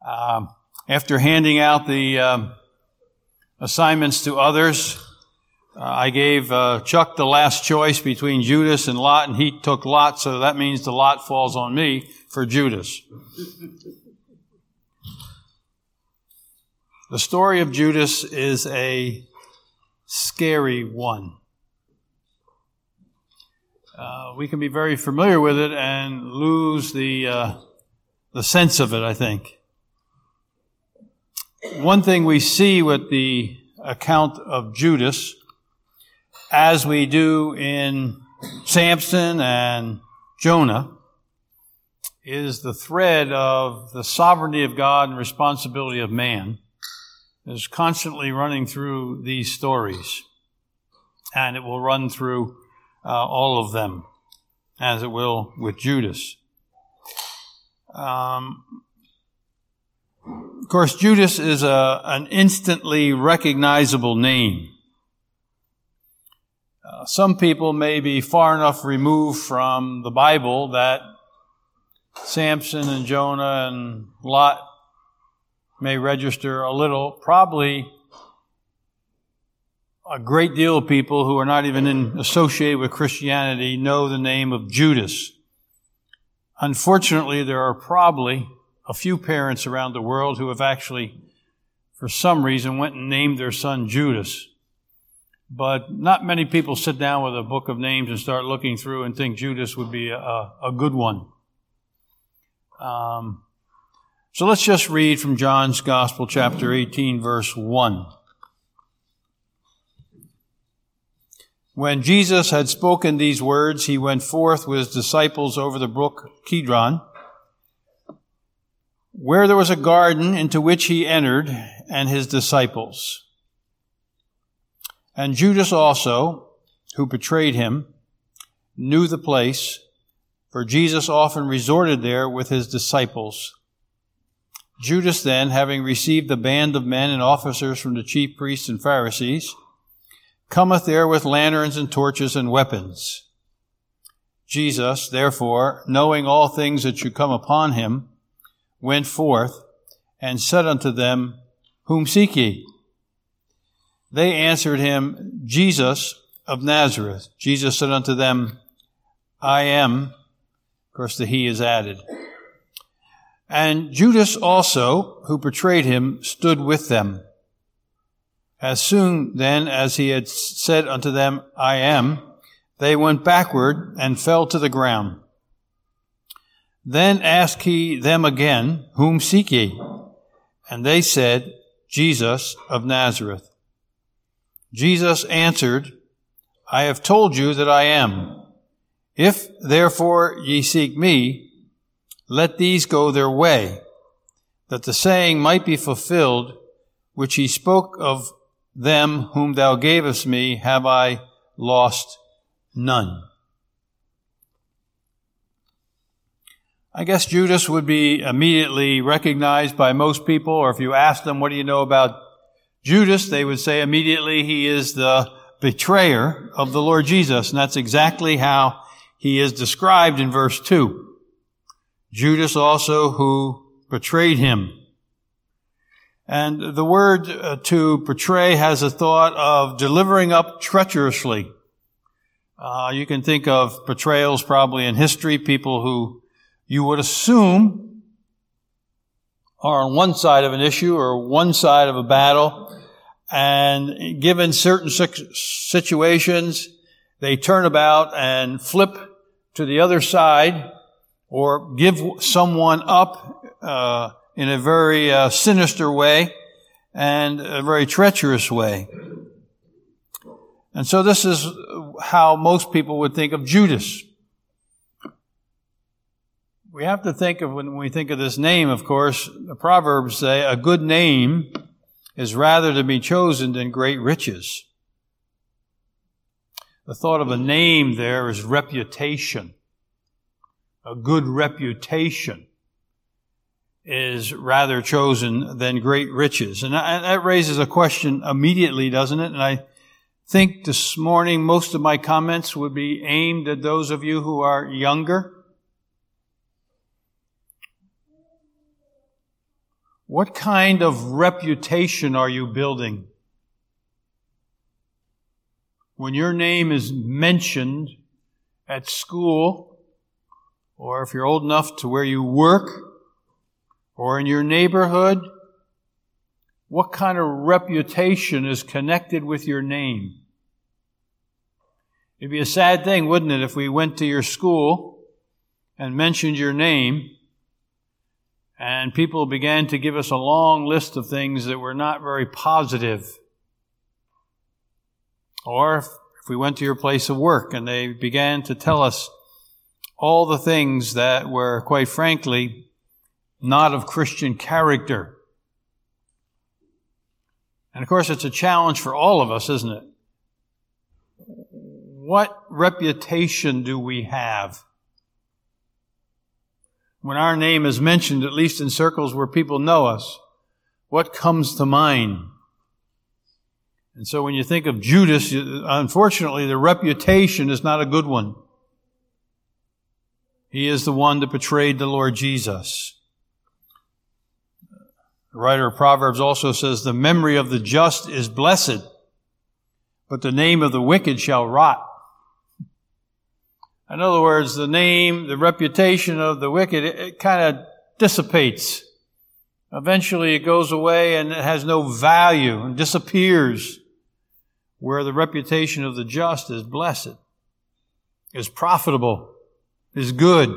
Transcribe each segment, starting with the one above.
After handing out the assignments to others, I gave Chuck the last choice between Judas and Lot, and he took Lot, so that means the lot falls on me for Judas. The story of Judas is a scary one. We can be very familiar with it and lose the sense of it, I think. One thing we see with the account of Judas, as we do in Samson and Jonah, is the thread of the sovereignty of God and responsibility of man is constantly running through these stories. And it will run through all of them, as it will with Judas. Of course, Judas is an instantly recognizable name. Some people may be far enough removed from the Bible that Samson and Jonah and Lot may register a little. Probably a great deal of people who are not even associated with Christianity know the name of Judas. Unfortunately, there are probably a few parents around the world who have actually, for some reason, went and named their son Judas. But not many people sit down with a book of names and start looking through and think Judas would be a good one. So let's just read from John's Gospel, chapter 18, verse 1. When Jesus had spoken these words, he went forth with his disciples over the brook Kidron, where there was a garden into which he entered, and his disciples. And Judas also, who betrayed him, knew the place, for Jesus often resorted there with his disciples. Judas then, having received the band of men and officers from the chief priests and Pharisees, cometh there with lanterns and torches and weapons. Jesus, therefore, knowing all things that should come upon him, went forth and said unto them, Whom seek ye? They answered him, Jesus of Nazareth. Jesus said unto them, I am. Of course, the he is added. And Judas also, who betrayed him, stood with them. As soon then as he had said unto them, I am, they went backward and fell to the ground. Then asked he them again, Whom seek ye? And they said, Jesus of Nazareth. Jesus answered, I have told you that I am. If therefore ye seek me, let these go their way, that the saying might be fulfilled, which he spoke of them whom thou gavest me, have I lost none. I guess Judas would be immediately recognized by most people, or if you ask them, what do you know about Judas, they would say immediately he is the betrayer of the Lord Jesus, and that's exactly how he is described in verse 2. Judas also who betrayed him. And the word to betray has a thought of delivering up treacherously. You can think of betrayals probably in history, people who you would assume are on one side of an issue or one side of a battle, and given certain situations, they turn about and flip to the other side or give someone up in a very sinister way and a very treacherous way. And so this is how most people would think of Judas. We have to think of, when we think of this name, of course, the Proverbs say, a good name is rather to be chosen than great riches. The thought of a name there is reputation. A good reputation is rather chosen than great riches. And that raises a question immediately, doesn't it? And I think this morning most of my comments would be aimed at those of you who are younger. What kind of reputation are you building? When your name is mentioned at school, or if you're old enough to where you work, or in your neighborhood, what kind of reputation is connected with your name? It'd be a sad thing, wouldn't it, if we went to your school and mentioned your name and people began to give us a long list of things that were not very positive. Or if we went to your place of work and they began to tell us all the things that were, quite frankly, not of Christian character. And of course, it's a challenge for all of us, isn't it? What reputation do we have? When our name is mentioned, at least in circles where people know us, what comes to mind? And so when you think of Judas, unfortunately, the reputation is not a good one. He is the one that betrayed the Lord Jesus. The writer of Proverbs also says, the memory of the just is blessed, but the name of the wicked shall rot. In other words, the name, the reputation of the wicked, it kind of dissipates. Eventually it goes away and it has no value and disappears, where the reputation of the just is blessed, is profitable, is good.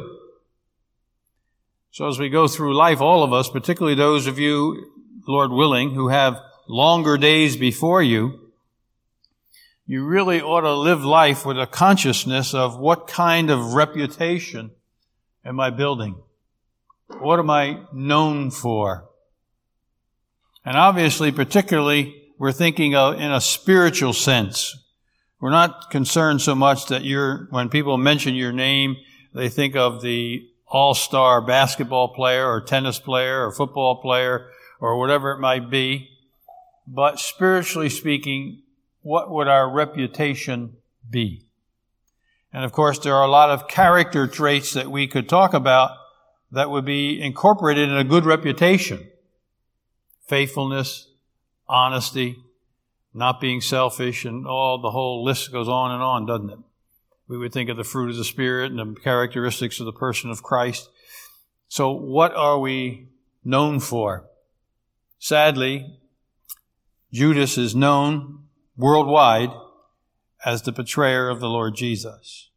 So as we go through life, all of us, particularly those of you, Lord willing, who have longer days before you, you really ought to live life with a consciousness of what kind of reputation am I building? What am I known for? And obviously, particularly, we're thinking of in a spiritual sense. We're not concerned so much that when people mention your name, they think of the all-star basketball player or tennis player or football player or whatever it might be. But spiritually speaking, what would our reputation be? And of course, there are a lot of character traits that we could talk about that would be incorporated in a good reputation. Faithfulness, honesty, not being selfish, and the whole list goes on, doesn't it? We would think of the fruit of the Spirit and the characteristics of the person of Christ. So what are we known for? Sadly, Judas is known worldwide as the betrayer of the Lord Jesus.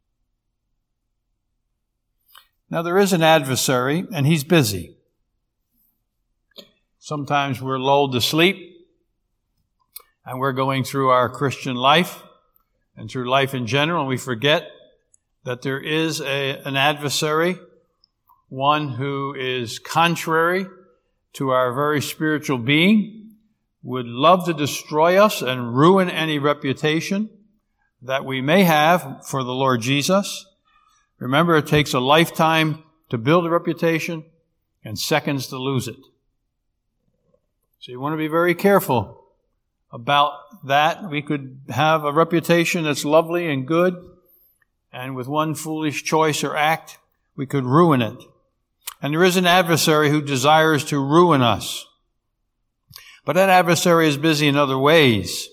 Now there is an adversary, and he's busy. Sometimes we're lulled to sleep, and we're going through our Christian life and through life in general, and we forget that there is an adversary, one who is contrary to our very spiritual being, would love to destroy us and ruin any reputation that we may have for the Lord Jesus. Remember, it takes a lifetime to build a reputation and seconds to lose it. So you want to be very careful about that. We could have a reputation that's lovely and good, and with one foolish choice or act, we could ruin it. And there is an adversary who desires to ruin us. But that adversary is busy in other ways.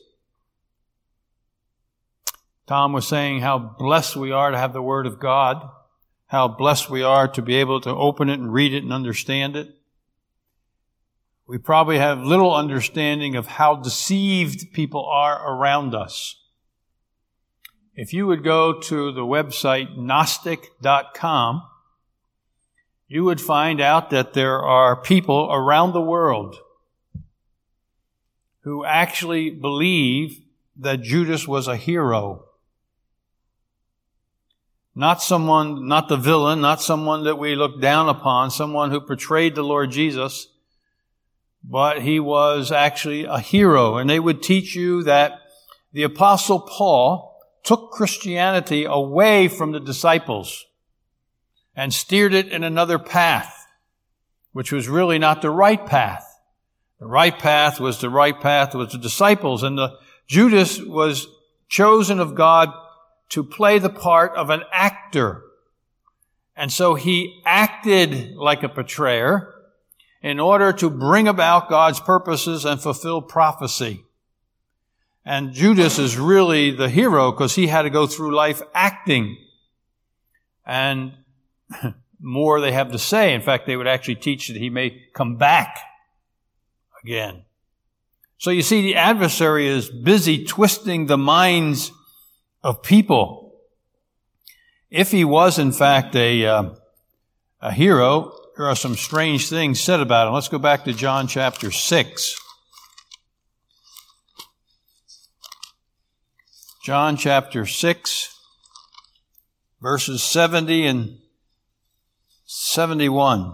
Tom was saying how blessed we are to have the Word of God, how blessed we are to be able to open it and read it and understand it. We probably have little understanding of how deceived people are around us. If you would go to the website Gnostic.com, you would find out that there are people around the world who actually believe that Judas was a hero. Not the villain, not someone that we look down upon, someone who betrayed the Lord Jesus, but he was actually a hero. And they would teach you that the Apostle Paul took Christianity away from the disciples and steered it in another path, which was really not the right path. The right path was the disciples, and Judas was chosen of God to play the part of an actor. And so he acted like a betrayer, in order to bring about God's purposes and fulfill prophecy. And Judas is really the hero because he had to go through life acting. And more they have to say. In fact, they would actually teach that he may come back again. So you see, the adversary is busy twisting the minds of people. If he was, in fact, a hero, there are some strange things said about him. Let's go back to John chapter 6. John chapter 6, verses 70 and 71.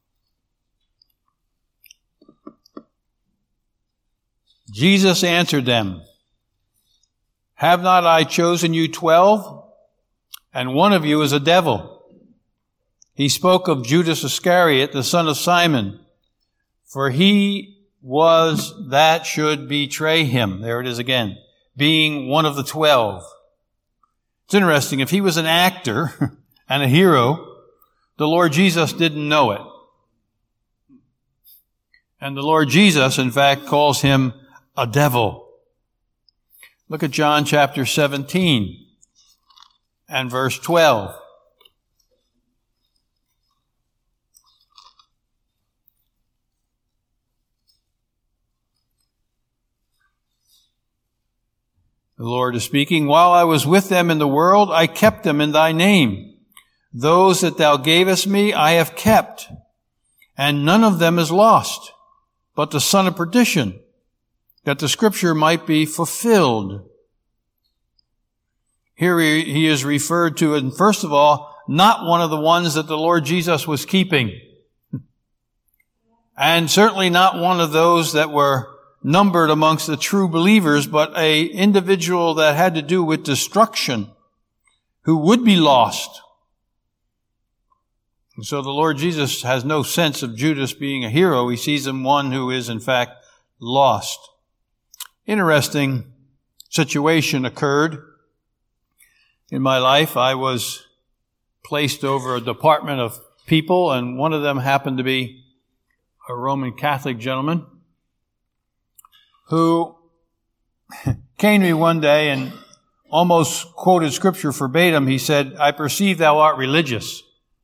Jesus answered them, "Have not I chosen you 12? And one of you is a devil." He spoke of Judas Iscariot, the son of Simon, for he was that should betray him. There it is again, being one of the 12. It's interesting, if he was an actor and a hero, the Lord Jesus didn't know it. And the Lord Jesus, in fact, calls him a devil. Look at John chapter 17 and verse 12. The Lord is speaking, "While I was with them in the world, I kept them in thy name. Those that thou gavest me, I have kept, and none of them is lost, but the son of perdition, that the scripture might be fulfilled." Here he is referred to, and first of all, not one of the ones that the Lord Jesus was keeping. And certainly not one of those that were numbered amongst the true believers, but a individual that had to do with destruction, who would be lost. And so the Lord Jesus has no sense of Judas being a hero. He sees him one who is, in fact, lost. Interesting situation occurred in my life. I was placed over a department of people, and one of them happened to be a Roman Catholic gentleman who came to me one day and almost quoted scripture verbatim. He said, "I perceive thou art religious."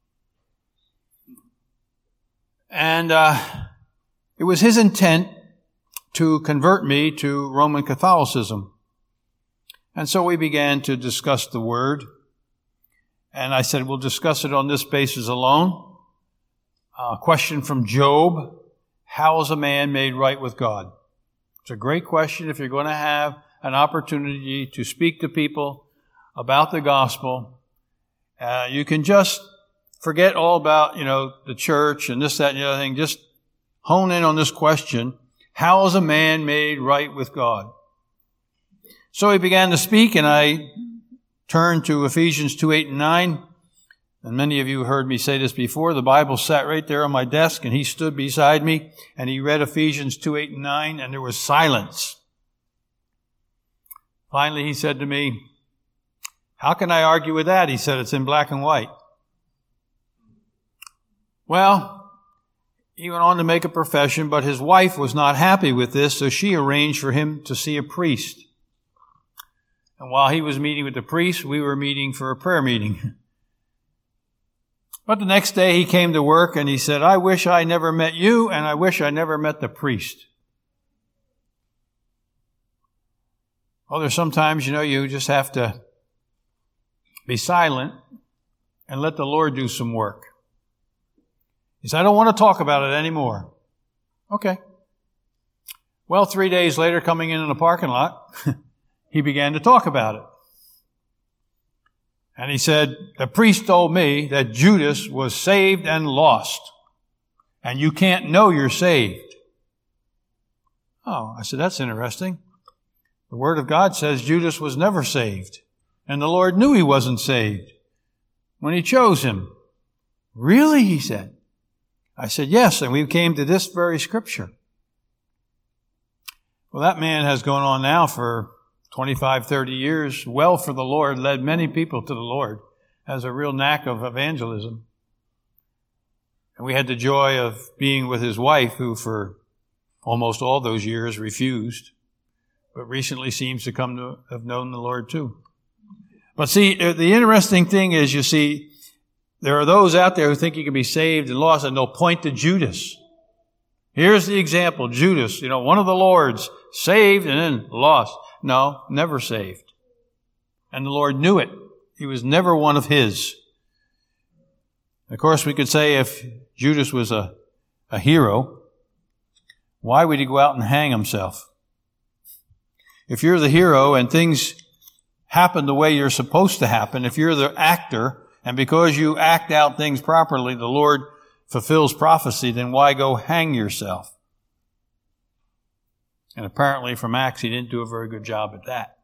And it was his intent to convert me to Roman Catholicism. And so we began to discuss the Word. And I said, we'll discuss it on this basis alone. A question from Job: how is a man made right with God? It's a great question if you're going to have an opportunity to speak to people about the gospel. You can just forget all about, the church and this, that, and the other thing. Just hone in on this question: how is a man made right with God? So he began to speak, and I turned to Ephesians 2:8 and 9. And many of you heard me say this before. The Bible sat right there on my desk, and he stood beside me, and he read Ephesians 2:8 and 9, and there was silence. Finally, he said to me, "How can I argue with that?" He said, "It's in black and white." Well, he went on to make a profession, but his wife was not happy with this, so she arranged for him to see a priest. And while he was meeting with the priest, we were meeting for a prayer meeting. But the next day he came to work and he said, "I wish I never met you, and I wish I never met the priest." Well, there's sometimes, you just have to be silent and let the Lord do some work. He said, "I don't want to talk about it anymore." Okay. Well, 3 days later, coming in the parking lot, he began to talk about it. And he said, "The priest told me that Judas was saved and lost, and you can't know you're saved." Oh, I said, that's interesting. The Word of God says Judas was never saved, and the Lord knew he wasn't saved when he chose him. "Really?" he said. I said, "Yes, and we came to this very scripture." Well, that man has gone on now for 25, 30 years, well for the Lord, led many people to the Lord, has a real knack of evangelism. And we had the joy of being with his wife, who for almost all those years refused, but recently seems to come to have known the Lord too. But see, the interesting thing is, you see, there are those out there who think you can be saved and lost, and they'll point to Judas. Here's the example, Judas, one of the Lord's, saved and then lost. No, never saved. And the Lord knew it. He was never one of his. Of course, we could say if Judas was a hero, why would he go out and hang himself? If you're the hero and things happen the way you're supposed to happen, if you're the actor, and because you act out things properly, the Lord fulfills prophecy, then why go hang yourself? And apparently from Acts, he didn't do a very good job at that.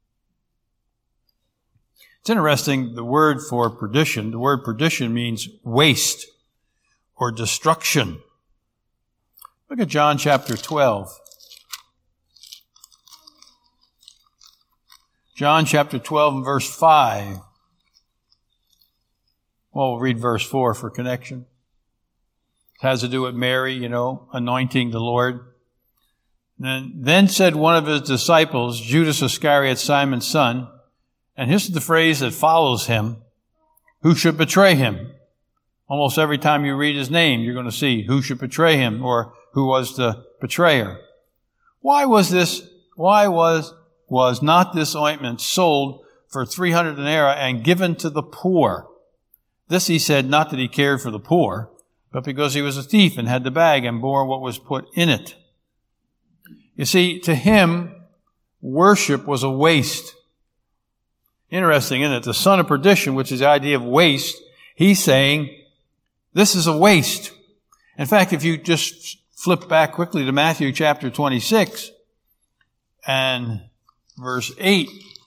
It's interesting, the word for perdition, the word perdition means waste or destruction. Look at John chapter 12. John chapter 12 and verse 5. Well, we'll read verse 4 for connection. It has to do with Mary, anointing the Lord. Then said one of his disciples, Judas Iscariot, Simon's son, and here's the phrase that follows him, who should betray him. Almost every time you read his name, you're going to see who should betray him or who was the betrayer. Why was not this ointment sold for 300 denarii and given to the poor? This he said, not that he cared for the poor, but because he was a thief and had the bag and bore what was put in it. You see, to him, worship was a waste. Interesting, isn't it? The son of perdition, which is the idea of waste, he's saying, this is a waste. In fact, if you just flip back quickly to Matthew chapter 26 and verse 8,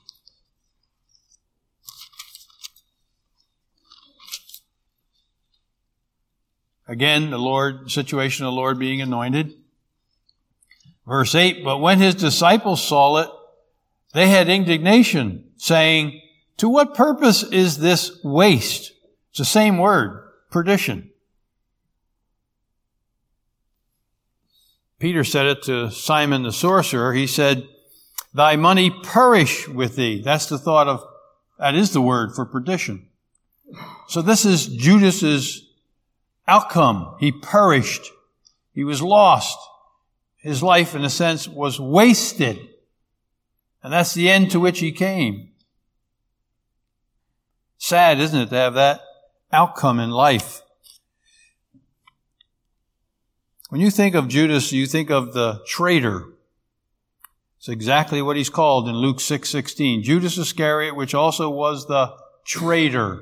again, the situation of the Lord being anointed. Verse 8, but when his disciples saw it, they had indignation, saying, to what purpose is this waste? It's the same word, perdition. Peter said it to Simon the sorcerer. He said, thy money perish with thee. That is the word for perdition. So this is Judas's outcome. He perished. He was lost. His life, in a sense, was wasted. And that's the end to which he came. Sad, isn't it, to have that outcome in life? When you think of Judas, you think of the traitor. It's exactly what he's called in Luke 6:16. Judas Iscariot, which also was the traitor.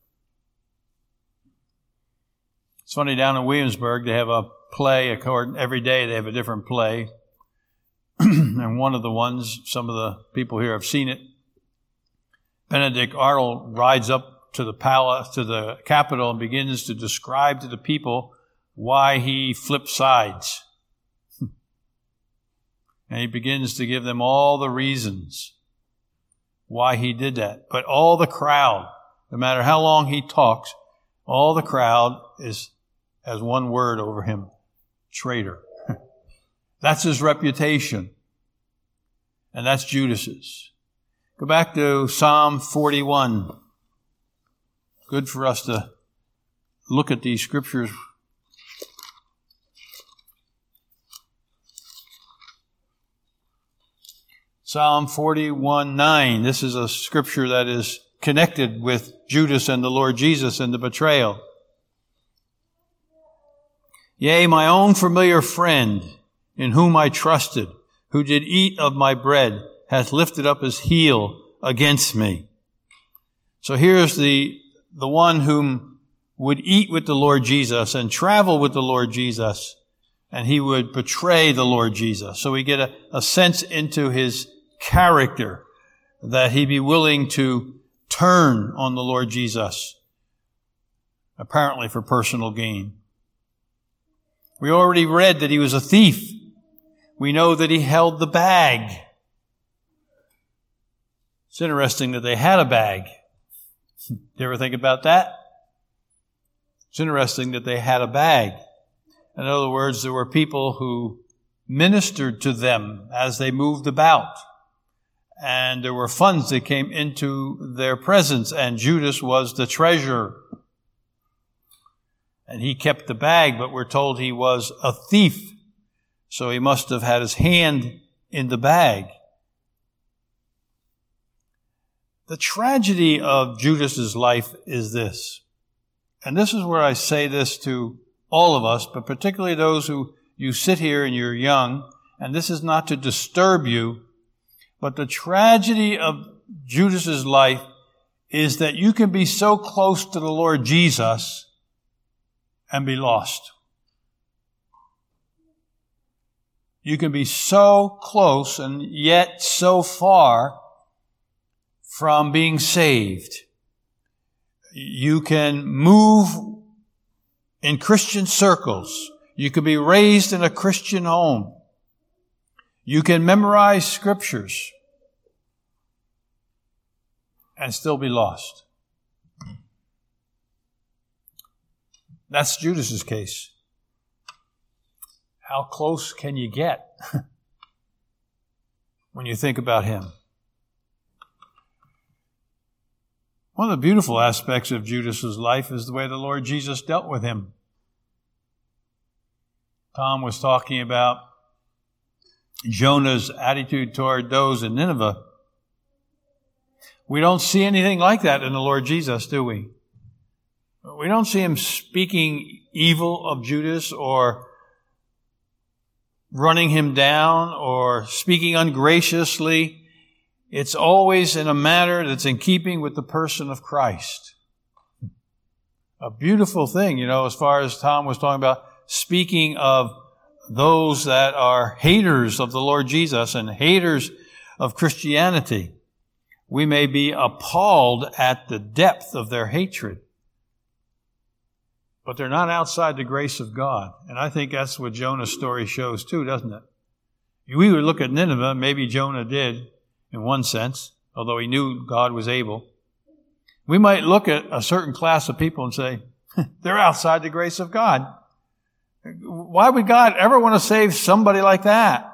It's funny, down in Williamsburg, they have a play. Every day they have a different play. And one of the ones, some of the people here have seen it. Benedict Arnold rides up to the palace, to the Capitol, and begins to describe to the people why he flipped sides. And he begins to give them all the reasons why he did that. But all the crowd, no matter how long he talks, all the crowd has one word over him: traitor. That's his reputation. And that's Judas's. Go back to Psalm 41. Good for us to look at these scriptures. Psalm 41:9. This is a scripture that is connected with Judas and the Lord Jesus and the betrayal. Yea, my own familiar friend, in whom I trusted, who did eat of my bread, hath lifted up his heel against me. So here's the one whom would eat with the Lord Jesus and travel with the Lord Jesus, and he would betray the Lord Jesus. So we get a sense into his character, that he be willing to turn on the Lord Jesus, apparently for personal gain. We already read that he was a thief. We know that he held the bag. It's interesting that they had a bag. You ever think about that? It's interesting that they had a bag. In other words, there were people who ministered to them as they moved about. And there were funds that came into their presence, and Judas was the treasurer. And he kept the bag, but we're told he was a thief. So he must have had his hand in the bag. The tragedy of Judas's life is this. And this is where I say this to all of us, but particularly those who you sit here and you're young, and this is not to disturb you, but the tragedy of Judas's life is that you can be so close to the Lord Jesus and be lost. You can be so close and yet so far from being saved. You can move in Christian circles. You can be raised in a Christian home. You can memorize scriptures and still be lost. That's Judas's case. How close can you get when you think about him? One of the beautiful aspects of Judas's life is the way the Lord Jesus dealt with him. Tom was talking about Jonah's attitude toward those in Nineveh. We don't see anything like that in the Lord Jesus, do we? We don't see him speaking evil of Judas or running him down or speaking ungraciously. It's always in a manner that's in keeping with the person of Christ. A beautiful thing, as far as Tom was talking about, speaking of those that are haters of the Lord Jesus and haters of Christianity. We may be appalled at the depth of their hatred, but they're not outside the grace of God. And I think that's what Jonah's story shows too, doesn't it? We would look at Nineveh, maybe Jonah did in one sense, although he knew God was able. We might look at a certain class of people and say, they're outside the grace of God. Why would God ever want to save somebody like that?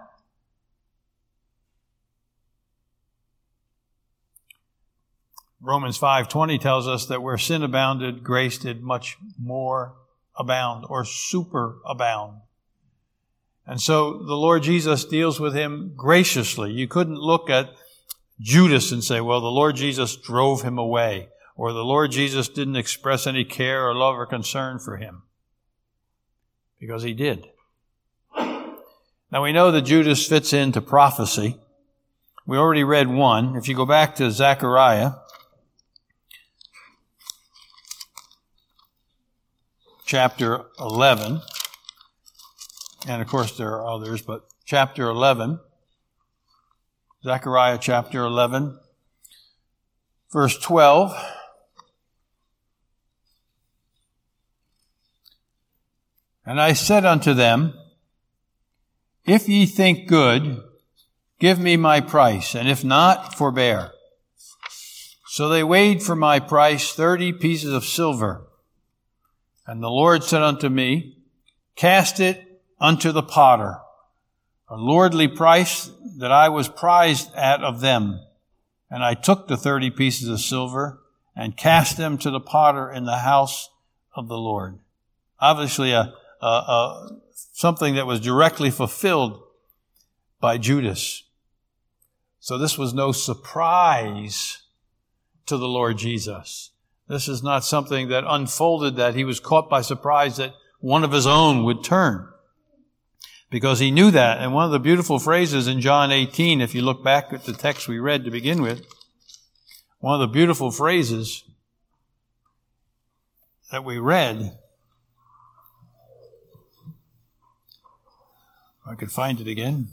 Romans 5:20 tells us that where sin abounded, grace did much more abound or superabound. And so the Lord Jesus deals with him graciously. You couldn't look at Judas and say, well, the Lord Jesus drove him away, or the Lord Jesus didn't express any care or love or concern for him. Because he did. Now we know that Judas fits into prophecy. We already read one. If you go back to Zechariah, chapter 11, and of course there are others, but chapter 11, Zechariah chapter 11, verse 12. And I said unto them, if ye think good, give me my price, and if not, forbear. So they weighed for my price 30 pieces of silver. And the Lord said unto me, cast it unto the potter, a lordly price that I was prized at of them. And I took the 30 pieces of silver and cast them to the potter in the house of the Lord. Obviously, something that was directly fulfilled by Judas. So this was no surprise to the Lord Jesus. This is not something that unfolded, that he was caught by surprise that one of his own would turn. Because he knew that. And one of the beautiful phrases in John 18, if you look back at the text we read to begin with, one of the beautiful phrases that we read, if I could find it again.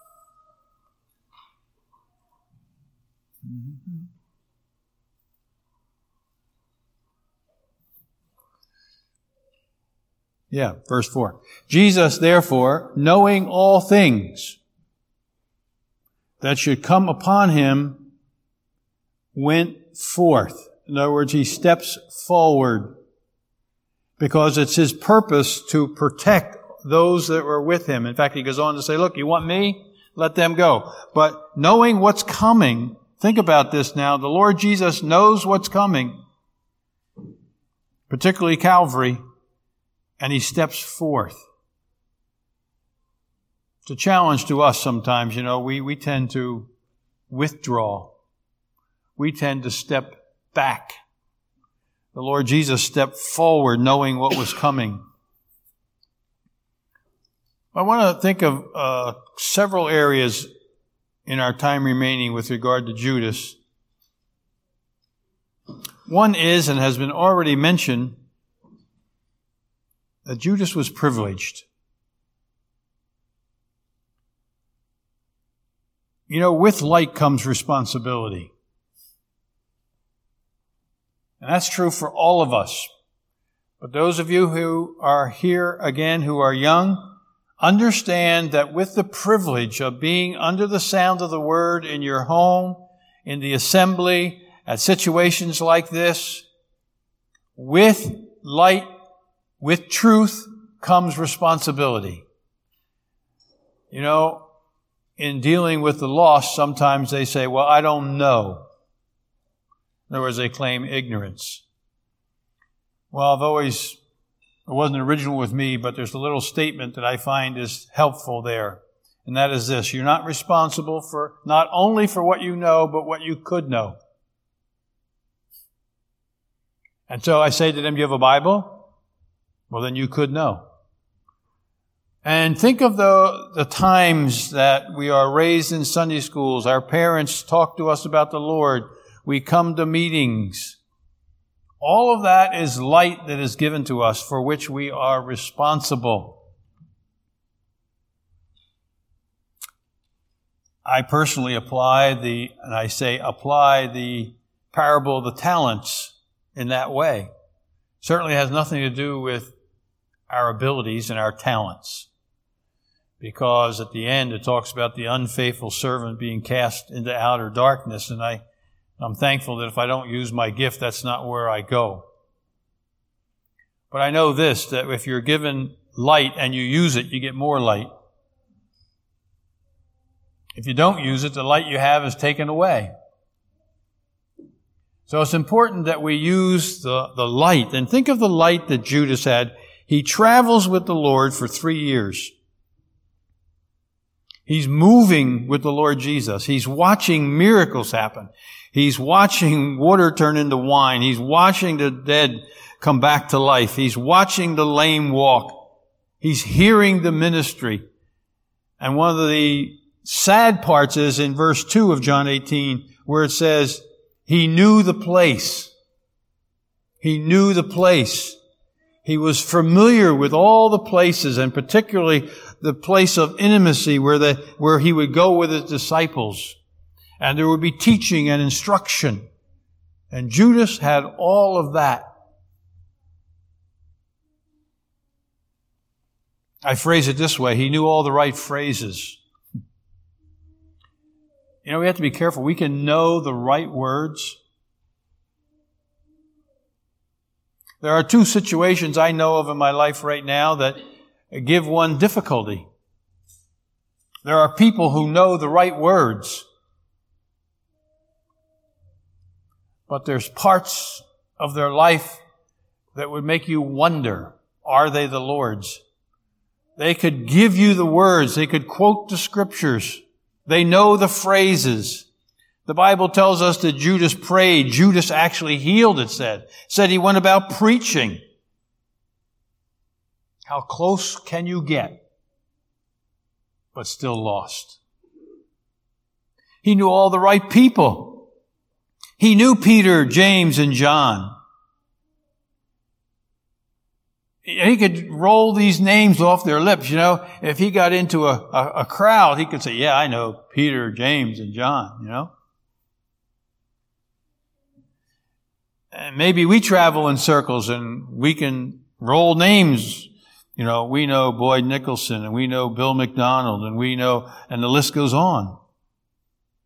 Yeah, verse 4. Jesus, therefore, knowing all things that should come upon him, went forth. In other words, he steps forward because it's his purpose to protect those that were with him. In fact, he goes on to say, look, you want me? Let them go. But knowing what's coming, think about this now. The Lord Jesus knows what's coming, particularly Calvary, and he steps forth. It's a challenge to us sometimes. We tend to withdraw. We tend to step back. The Lord Jesus stepped forward knowing what was coming. I want to think of several areas in our time remaining with regard to Judas. One is, and has been already mentioned, that Judas was privileged. With light comes responsibility. And that's true for all of us. But those of you who are here again, who are young, understand that with the privilege of being under the sound of the word in your home, in the assembly, at situations like this, with light, with truth comes responsibility. In dealing with the lost, sometimes they say, well, I don't know. In other words, they claim ignorance. Well, it wasn't original with me, but there's a little statement that I find is helpful there. And that is this: you're not responsible for not only for what you know, but what you could know. And so I say to them, do you have a Bible? Well, then you could know. And think of the times that we are raised in Sunday schools. Our parents talk to us about the Lord. We come to meetings. All of that is light that is given to us for which we are responsible. I personally apply the parable of the talents in that way. Certainly has nothing to do with our abilities and our talents. Because at the end it talks about the unfaithful servant being cast into outer darkness, and I'm thankful that if I don't use my gift, that's not where I go. But I know this, that if you're given light and you use it, you get more light. If you don't use it, the light you have is taken away. So it's important that we use the light. And think of the light that Judas had. He travels with the Lord for 3 years. He's moving with the Lord Jesus. He's watching miracles happen. He's watching water turn into wine. He's watching the dead come back to life. He's watching the lame walk. He's hearing the ministry. And one of the sad parts is in verse 2 of John 18, where it says, he knew the place. He knew the place. He was familiar with all the places, and particularly the place of intimacy where he would go with his disciples. And there would be teaching and instruction. And Judas had all of that. I phrase it this way: he knew all the right phrases. We have to be careful. We can know the right words. There are 2 situations I know of in my life right now that give one difficulty. There are people who know the right words, but there's parts of their life that would make you wonder, are they the Lord's? They could give you the words. They could quote the scriptures. They know the phrases. The Bible tells us that Judas prayed. Judas actually healed, it said. Said he went about preaching. How close can you get, but still lost? He knew all the right people. He knew Peter, James, and John. He could roll these names off their lips. If he got into a crowd, he could say, yeah, I know Peter, James, and John, And maybe we travel in circles and we can roll names. We know Boyd Nicholson, and we know Bill McDonald, and the list goes on.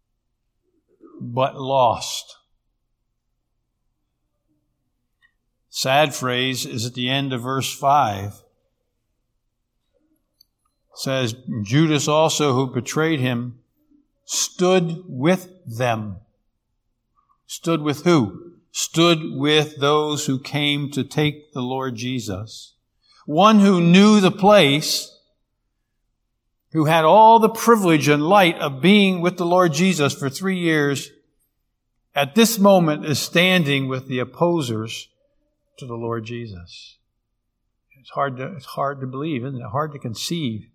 But lost. sad phrase is at the end of verse 5. It says, Judas also, who betrayed him, stood with them. Stood with who? Stood with those who came to take the Lord Jesus. One who knew the place, who had all the privilege and light of being with the Lord Jesus for 3 years, at this moment is standing with the opposers to the Lord Jesus. It's hard to believe, isn't it? Hard to conceive.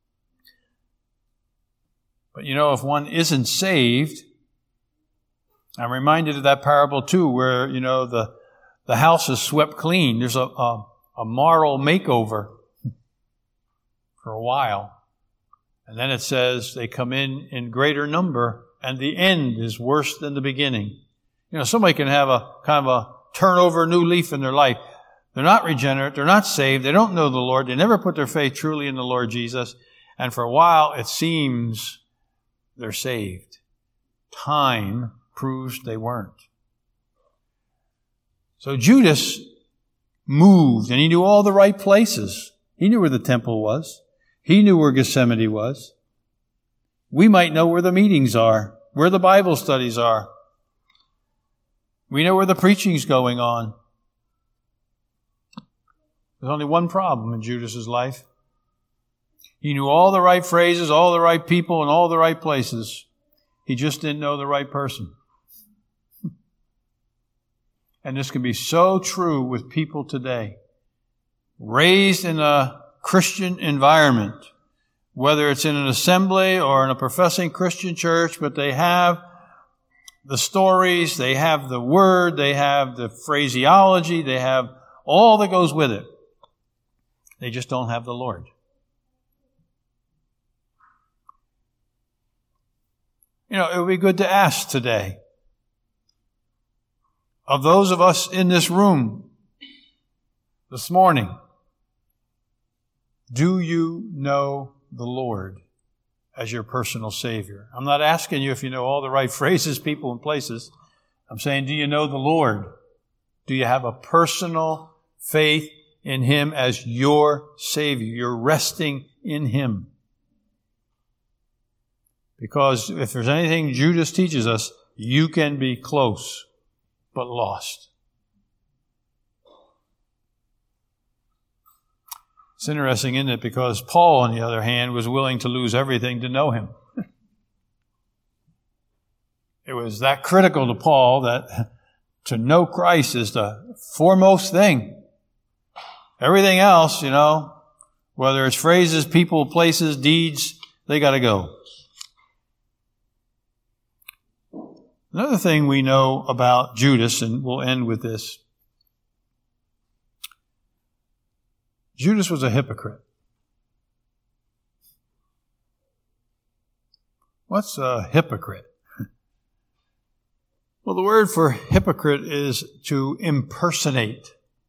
But if one isn't saved, I'm reminded of that parable too, where, the house is swept clean. There's a moral makeover for a while. And then it says they come in greater number, and the end is worse than the beginning. Somebody can have a kind of a turn over a new leaf in their life. They're not regenerate. They're not saved. They don't know the Lord. They never put their faith truly in the Lord Jesus. And for a while, it seems they're saved. Time proves they weren't. So Judas moved, and he knew all the right places. He knew where the temple was. He knew where Gethsemane was. We might know where the meetings are, where the Bible studies are. We know where the preaching's going on. There's only one problem in Judas's life. He knew all the right phrases, all the right people, and all the right places. He just didn't know the right person. And this can be so true with people today. Raised in a Christian environment, whether it's in an assembly or in a professing Christian church, but they have the stories, they have the word, they have the phraseology, they have all that goes with it. They just don't have the Lord. It would be good to ask today, of those of us in this room this morning, do you know the Lord as your personal Savior? I'm not asking you if you know all the right phrases, people, and places. I'm saying, do you know the Lord? Do you have a personal faith in Him as your Savior? You're resting in Him. Because if there's anything Judas teaches us, you can be close, but lost. It's interesting, isn't it? Because Paul, on the other hand, was willing to lose everything to know Him. It was that critical to Paul that to know Christ is the foremost thing. Everything else, whether it's phrases, people, places, deeds, they got to go. Another thing we know about Judas, and we'll end with this. Judas was a hypocrite. What's a hypocrite? Well, the word for hypocrite is to impersonate,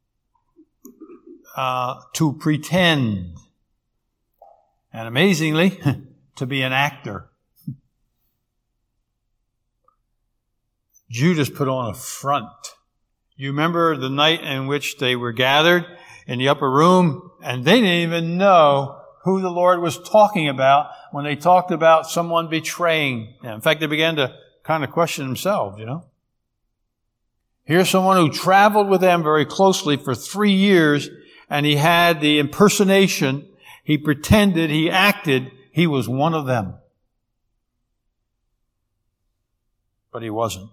to pretend, and amazingly, to be an actor. Judas put on a front. You remember the night in which they were gathered in the upper room, and they didn't even know who the Lord was talking about when they talked about someone betraying Him. In fact, they began to kind of question themselves, Here's someone who traveled with them very closely for 3 years, and he had the impersonation. He pretended, he acted, he was one of them. But he wasn't.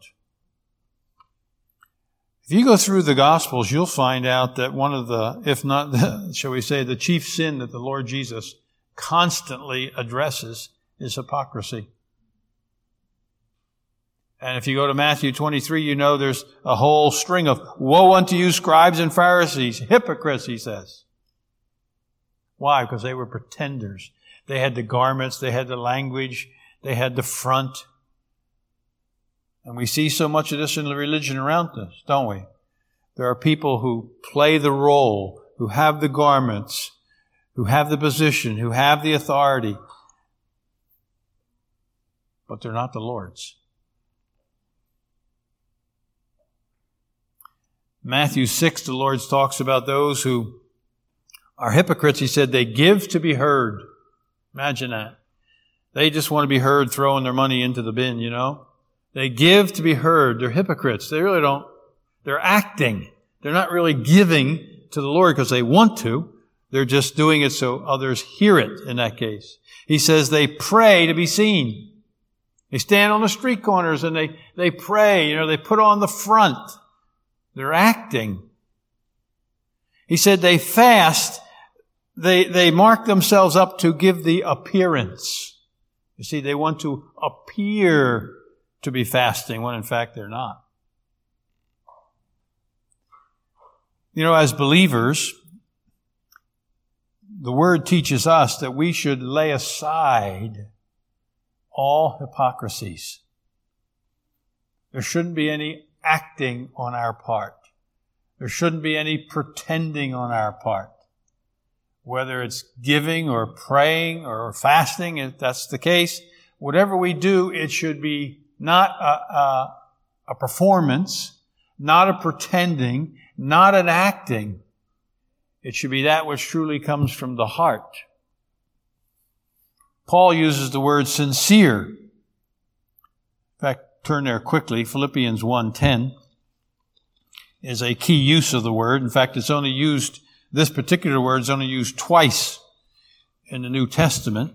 If you go through the Gospels, you'll find out that one of the, if not, shall we say, the chief sin that the Lord Jesus constantly addresses is hypocrisy. And if you go to Matthew 23, there's a whole string of, woe unto you, scribes and Pharisees, hypocrites, He says. Why? Because they were pretenders. They had the garments, they had the language, they had the front. And we see so much of this in the religion around us, don't we? There are people who play the role, who have the garments, who have the position, who have the authority, but they're not the Lord's. Matthew 6, the Lord talks about those who are hypocrites. He said they give to be heard. Imagine that. They just want to be heard throwing their money into the bin, you know. They give to be heard. They're hypocrites. They really don't. They're acting. They're not really giving to the Lord because they want to. They're just doing it so others hear it in that case. He says they pray to be seen. They stand on the street corners and they pray. You know, they put on the front. They're acting. He said they fast. They mark themselves up to give the appearance. You see, they want to appear to be fasting when in fact they're not. You know, as believers, the Word teaches us that we should lay aside all hypocrisies. There shouldn't be any acting on our part. There shouldn't be any pretending on our part. Whether it's giving or praying or fasting, if that's the case, whatever we do, it should be not a performance, not a pretending, not an acting. It should be that which truly comes from the heart. Paul uses the word sincere. In fact, turn there quickly. Philippians 1:10 is a key use of the word. In fact, it's only used, this particular word is only used twice in the New Testament.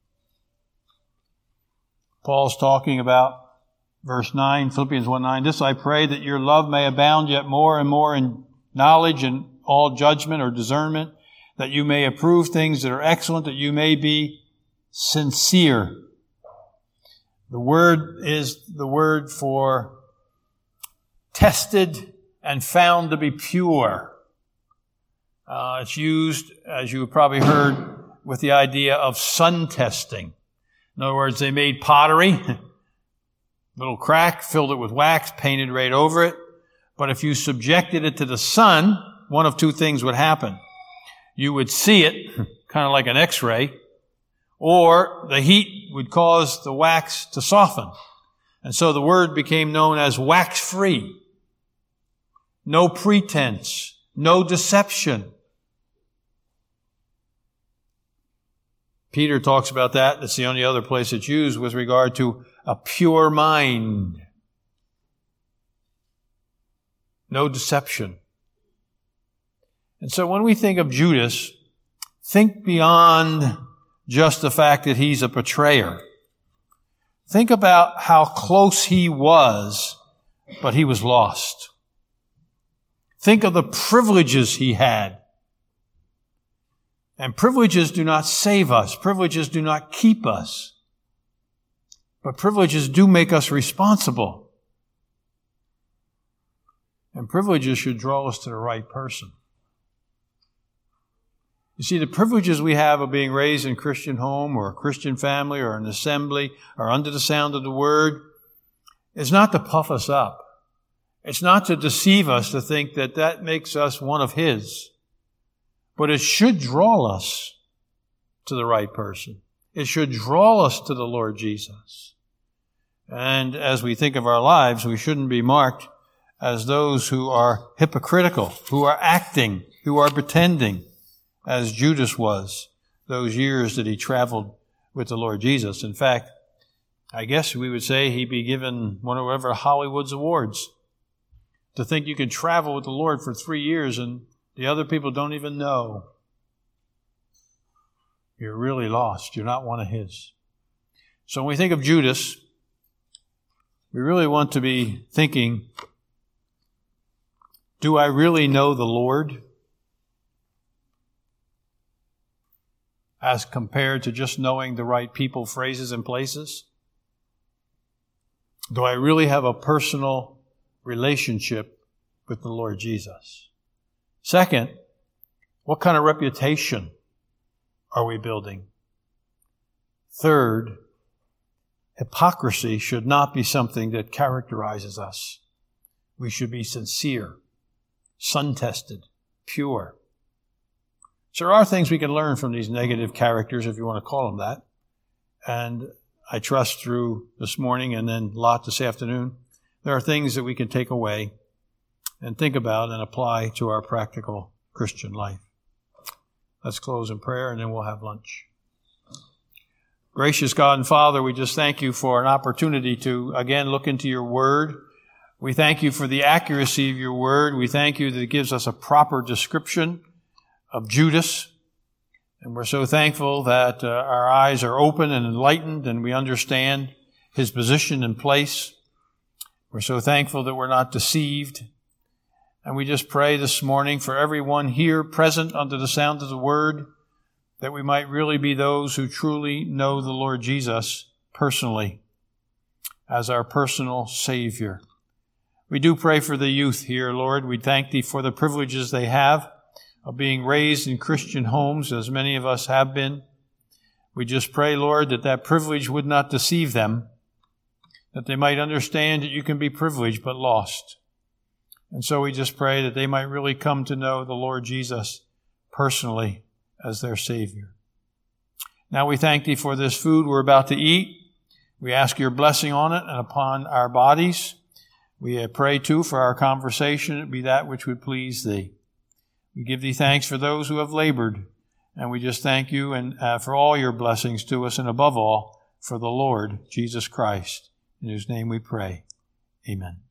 Paul's talking about verse 9, Philippians 1:9. This I pray that your love may abound yet more and more in knowledge and all judgment or discernment, that you may approve things that are excellent, that you may be sincere. The word is the word for tested and found to be pure. It's used, as you have probably heard, with the idea of sun testing. In other words, they made pottery, little crack, filled it with wax, painted right over it. But if you subjected it to the sun, one of two things would happen. You would see it, kind of like an X-ray, or the heat would cause the wax to soften. And so the word became known as wax-free. No pretense, no deception. Peter talks about that. That's the only other place it's used with regard to a pure mind. No deception. And so when we think of Judas, think beyond just the fact that he's a betrayer. Think about how close he was, but he was lost. Think of the privileges he had. And privileges do not save us. Privileges do not keep us. But privileges do make us responsible. And privileges should draw us to the right person. You see, the privileges we have of being raised in a Christian home or a Christian family or an assembly or under the sound of the Word is not to puff us up. It's not to deceive us to think that that makes us one of His. But it should draw us to the right person. It should draw us to the Lord Jesus. And as we think of our lives, we shouldn't be marked as those who are hypocritical, who are acting, who are pretending, as Judas was those years that he traveled with the Lord Jesus. In fact, I guess we would say he'd be given one of whatever Hollywood's awards. To think you can travel with the Lord for 3 years and the other people don't even know. You're really lost. You're not one of His. So when we think of Judas, we really want to be thinking, do I really know the Lord? As compared to just knowing the right people, phrases, and places? Do I really have a personal relationship with the Lord Jesus? Second, what kind of reputation are we building? Third, hypocrisy should not be something that characterizes us. We should be sincere, sun-tested, pure. So there are things we can learn from these negative characters, if you want to call them that. And I trust through this morning and then a lot this afternoon, there are things that we can take away and think about and apply to our practical Christian life. Let's close in prayer and then we'll have lunch. Gracious God and Father, we just thank you for an opportunity to again look into your word. We thank you for the accuracy of your word. We thank you that it gives us a proper description of Judas. And we're so thankful that our eyes are open and enlightened and we understand his position and place. We're so thankful that we're not deceived. And we just pray this morning for everyone here present under the sound of the word, that we might really be those who truly know the Lord Jesus personally as our personal Savior. We do pray for the youth here, Lord. We thank thee for the privileges they have of being raised in Christian homes, as many of us have been. We just pray, Lord, that that privilege would not deceive them, that they might understand that you can be privileged but lost. And so we just pray that they might really come to know the Lord Jesus personally as their Savior. Now we thank thee for this food we're about to eat. We ask your blessing on it and upon our bodies. We pray too for our conversation, it be that which would please thee. We give thee thanks for those who have labored, and we just thank you and for all your blessings to us, and above all, for the Lord Jesus Christ, in whose name we pray. Amen.